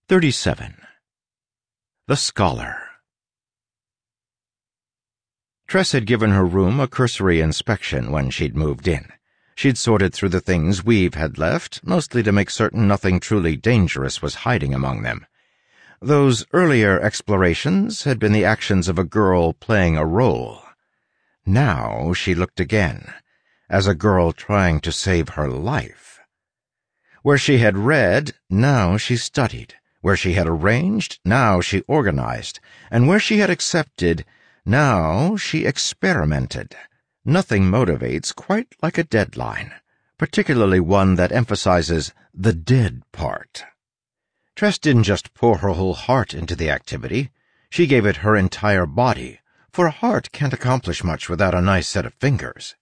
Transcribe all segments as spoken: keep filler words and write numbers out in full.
thirty-seven. The Scholar. Tress had given her room a cursory inspection when she'd moved in. She'd sorted through the things Weave had left, mostly to make certain nothing truly dangerous was hiding among them. Those earlier explorations had been the actions of a girl playing a role. Now she looked again, as a girl trying to save her life. Where she had read, now she studied. Where she had arranged, now she organized. And where she had accepted, now she experimented. Nothing motivates quite like a deadline, particularly one that emphasizes the dead part. Tress didn't just pour her whole heart into the activity. She gave it her entire body, for a heart can't accomplish much without a nice set of fingers.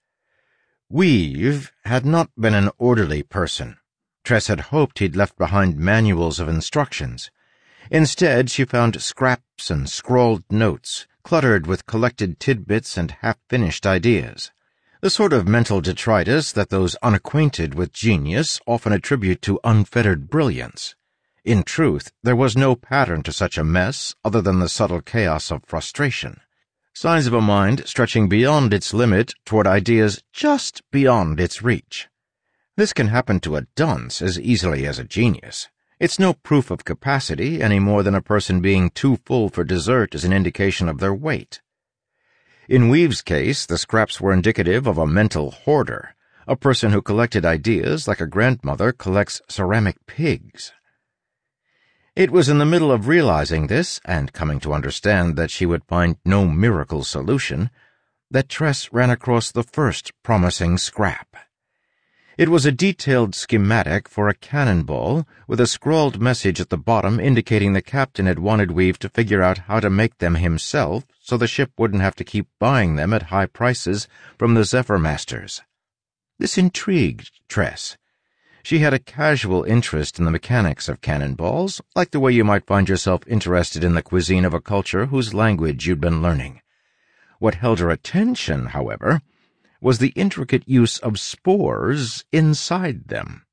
Weave had not been an orderly person. Tress had hoped he'd left behind manuals of instructions. Instead, she found scraps and scrawled notes, cluttered with collected tidbits and half-finished ideas. The sort of mental detritus that those unacquainted with genius often attribute to unfettered brilliance. In truth, there was no pattern to such a mess other than the subtle chaos of frustration. Signs of a mind stretching beyond its limit toward ideas just beyond its reach. This can happen to a dunce as easily as a genius. It's no proof of capacity any more than a person being too full for dessert is an indication of their weight. In Weave's case, the scraps were indicative of a mental hoarder, a person who collected ideas like a grandmother collects ceramic pigs. It was in the middle of realizing this, and coming to understand that she would find no miracle solution, that Tress ran across the first promising scrap. It was a detailed schematic for a cannonball with a scrawled message at the bottom indicating the captain had wanted Weave to figure out how to make them himself so the ship wouldn't have to keep buying them at high prices from the Zephyr Masters. This intrigued Tress. She had a casual interest in the mechanics of cannonballs, like the way you might find yourself interested in the cuisine of a culture whose language you'd been learning. What held her attention, however, was the intricate use of spores inside them.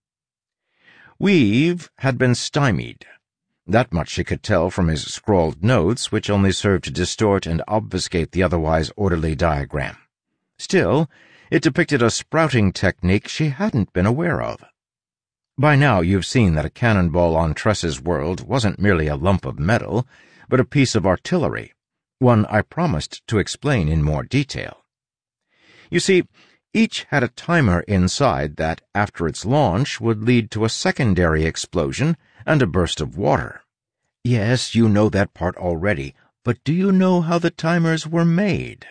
Weave had been stymied. That much she could tell from his scrawled notes, which only served to distort and obfuscate the otherwise orderly diagram. Still, it depicted a sprouting technique she hadn't been aware of. By now you've seen that a cannonball on Tress's world wasn't merely a lump of metal, but a piece of artillery, one I promised to explain in more detail. You see, each had a timer inside that, after its launch, would lead to a secondary explosion and a burst of water. Yes, you know that part already, but do you know how the timers were made?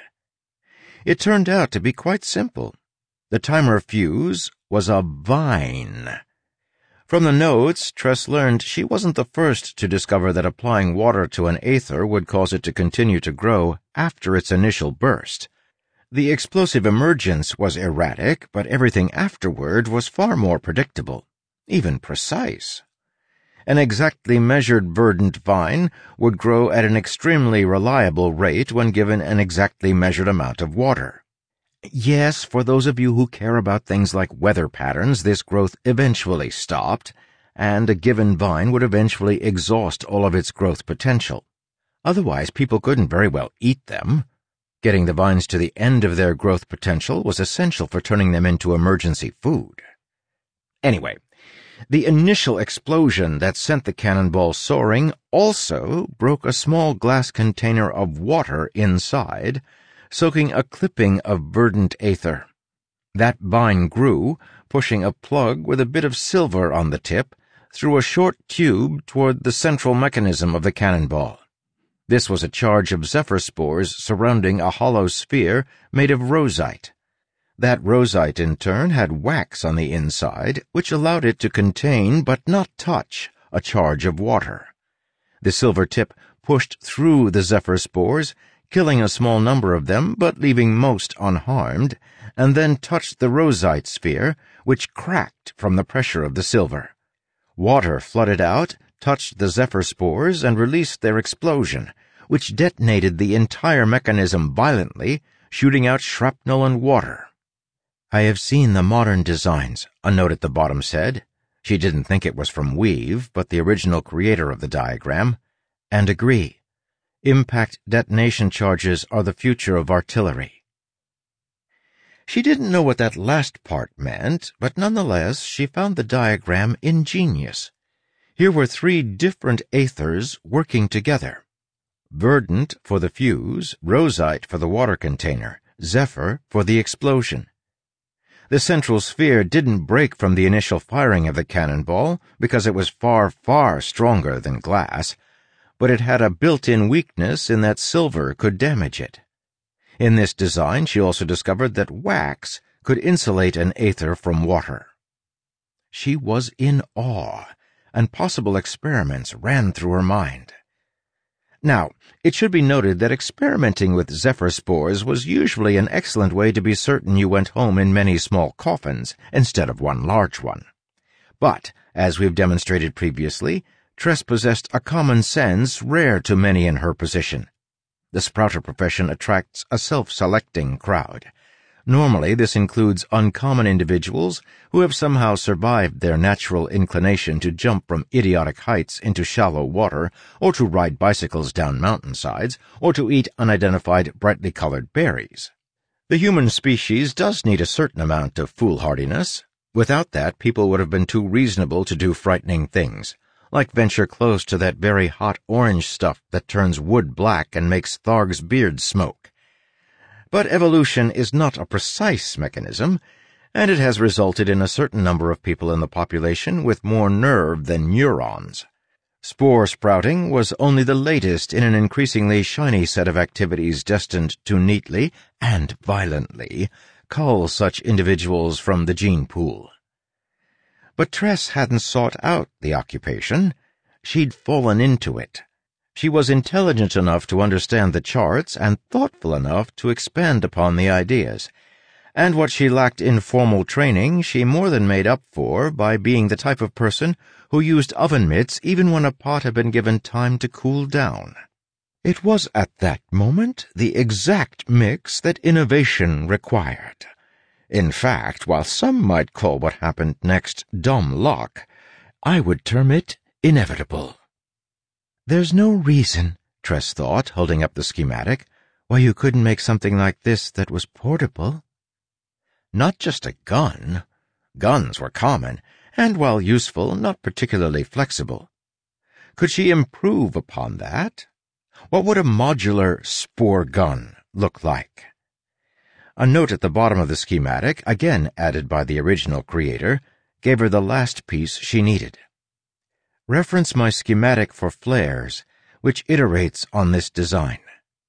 It turned out to be quite simple. The timer fuse was a vine. From the notes, Tress learned she wasn't the first to discover that applying water to an aether would cause it to continue to grow after its initial burst. The explosive emergence was erratic, but everything afterward was far more predictable, even precise. An exactly measured verdant vine would grow at an extremely reliable rate when given an exactly measured amount of water. Yes, for those of you who care about things like weather patterns, this growth eventually stopped, and a given vine would eventually exhaust all of its growth potential. Otherwise, people couldn't very well eat them. Getting the vines to the end of their growth potential was essential for turning them into emergency food. Anyway, the initial explosion that sent the cannonball soaring also broke a small glass container of water inside, soaking a clipping of verdant aether. That vine grew, pushing a plug with a bit of silver on the tip through a short tube toward the central mechanism of the cannonball. This was a charge of zephyr spores surrounding a hollow sphere made of rosite. That rosite, in turn, had wax on the inside, which allowed it to contain, but not touch, a charge of water. The silver tip pushed through the zephyr spores, killing a small number of them, but leaving most unharmed, and then touched the rosite sphere, which cracked from the pressure of the silver. Water flooded out, touched the zephyr spores, and released their explosion, which detonated the entire mechanism violently, shooting out shrapnel and water. I have seen the modern designs, a note at the bottom said. She didn't think it was from Weave, but the original creator of the diagram, and agree. Impact detonation charges are the future of artillery. She didn't know what that last part meant, but nonetheless she found the diagram ingenious. Here were three different aethers working together. Verdant for the fuse, Rosite for the water container, Zephyr for the explosion. The central sphere didn't break from the initial firing of the cannonball because it was far, far stronger than glass, but it had a built-in weakness in that silver could damage it. In this design, she also discovered that wax could insulate an aether from water. She was in awe, and possible experiments ran through her mind. Now, it should be noted that experimenting with zephyr spores was usually an excellent way to be certain you went home in many small coffins instead of one large one. But, as we've demonstrated previously, Tress possessed a common sense rare to many in her position. The sprouter profession attracts a self-selecting crowd. Normally, this includes uncommon individuals who have somehow survived their natural inclination to jump from idiotic heights into shallow water, or to ride bicycles down mountainsides, or to eat unidentified brightly colored berries. The human species does need a certain amount of foolhardiness. Without that, people would have been too reasonable to do frightening things, like venture close to that very hot orange stuff that turns wood black and makes Tharg's beard smoke. But evolution is not a precise mechanism, and it has resulted in a certain number of people in the population with more nerve than neurons. Spore sprouting was only the latest in an increasingly shiny set of activities destined to neatly and violently cull such individuals from the gene pool. But Tress hadn't sought out the occupation. She'd fallen into it. She was intelligent enough to understand the charts and thoughtful enough to expand upon the ideas. And what she lacked in formal training, she more than made up for by being the type of person who used oven mitts even when a pot had been given time to cool down. It was at that moment the exact mix that innovation required. In fact, while some might call what happened next dumb luck, I would term it inevitable. There's no reason, Tress thought, holding up the schematic, why you couldn't make something like this that was portable. Not just a gun. Guns were common, and while useful, not particularly flexible. Could she improve upon that? What would a modular spore gun look like? A note at the bottom of the schematic, again added by the original creator, gave her the last piece she needed. Reference my schematic for flares, which iterates on this design.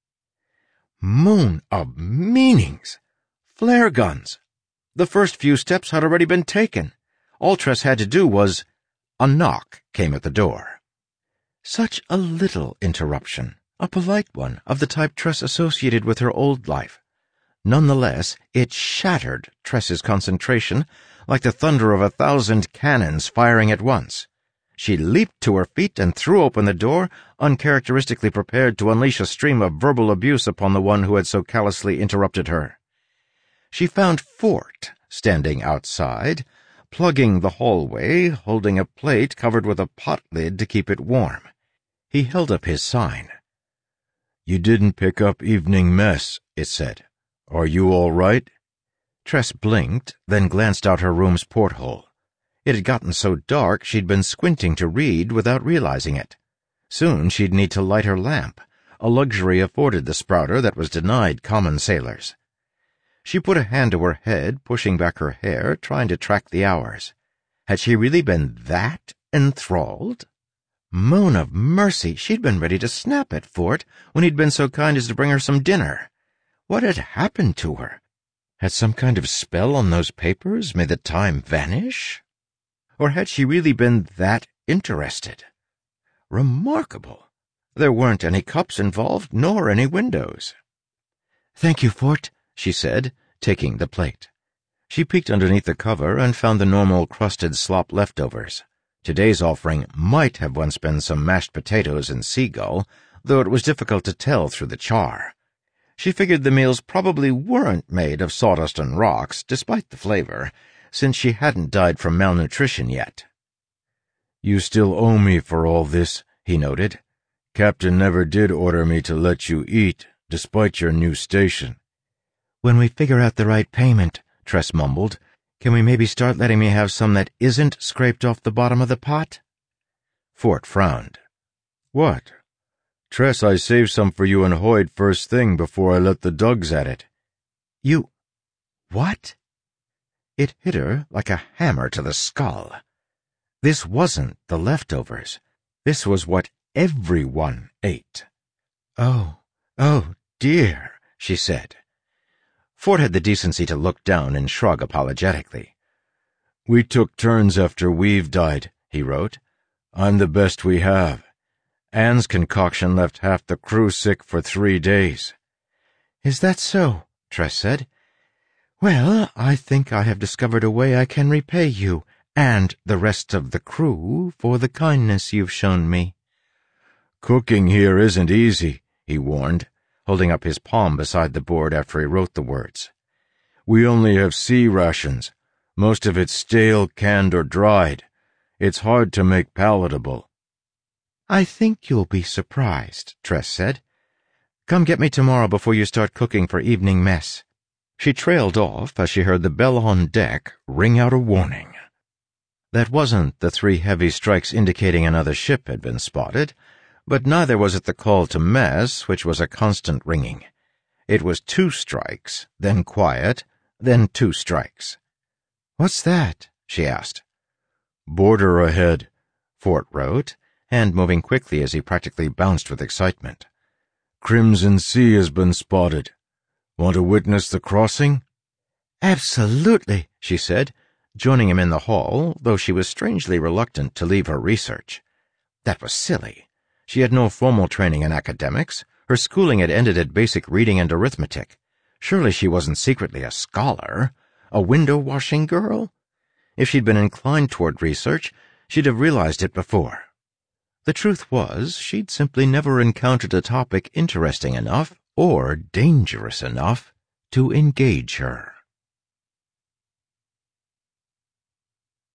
Moon of meanings! Flare guns! The first few steps had already been taken. All Tress had to do was— A knock came at the door. Such a little interruption, a polite one, of the type Tress associated with her old life. Nonetheless, it shattered Tress's concentration like the thunder of a thousand cannons firing at once. She leaped to her feet and threw open the door, uncharacteristically prepared to unleash a stream of verbal abuse upon the one who had so callously interrupted her. She found Fort standing outside, plugging the hallway, holding a plate covered with a pot lid to keep it warm. He held up his sign. "You didn't pick up evening mess," it said. "Are you all right?" Tress blinked, then glanced out her room's porthole. It had gotten so dark she'd been squinting to read without realizing it. Soon she'd need to light her lamp, a luxury afforded the sprouter that was denied common sailors. She put a hand to her head, pushing back her hair, trying to track the hours. Had she really been that enthralled? Moon of mercy, she'd been ready to snap at Fort when he'd been so kind as to bring her some dinner. What had happened to her? Had some kind of spell on those papers made the time vanish? Or had she really been that interested? Remarkable. There weren't any cups involved, nor any windows. "Thank you, Fort," she said, taking the plate. She peeked underneath the cover and found the normal crusted slop leftovers. Today's offering might have once been some mashed potatoes and seagull, though it was difficult to tell through the char. She figured the meals probably weren't made of sawdust and rocks, despite the flavor, since she hadn't died from malnutrition yet. You still owe me for all this, he noted. Captain never did order me to let you eat, despite your new station. When we figure out the right payment, Tress mumbled, can we maybe start letting me have some that isn't scraped off the bottom of the pot? Fort frowned. What? Tress, I saved some for you and Hoyt first thing before I let the dogs at it. You... what? It hit her like a hammer to the skull. This wasn't the leftovers. This was what everyone ate. Oh, oh dear, she said. Fort had the decency to look down and shrug apologetically. We took turns after Weave died, he wrote. I'm the best we have. Anne's concoction left half the crew sick for three days. Is that so? Tress said. Well, I think I have discovered a way I can repay you and the rest of the crew for the kindness you've shown me. Cooking here isn't easy, he warned, holding up his palm beside the board after he wrote the words. We only have sea rations, most of it stale, canned, or dried. It's hard to make palatable. I think you'll be surprised, Tress said. Come get me tomorrow before you start cooking for evening mess. She trailed off as she heard the bell on deck ring out a warning. That wasn't the three heavy strikes indicating another ship had been spotted, but neither was it the call to mess, which was a constant ringing. It was two strikes, then quiet, then two strikes. What's that? She asked. Border ahead, Fort wrote, hand moving quickly as he practically bounced with excitement. Crimson Sea has been spotted. Want to witness the crossing? Absolutely, she said, joining him in the hall, though she was strangely reluctant to leave her research. That was silly. She had no formal training in academics. Her schooling had ended at basic reading and arithmetic. Surely she wasn't secretly a scholar, a window-washing girl? If she'd been inclined toward research, she'd have realized it before. The truth was, she'd simply never encountered a topic interesting enough or dangerous enough to engage her.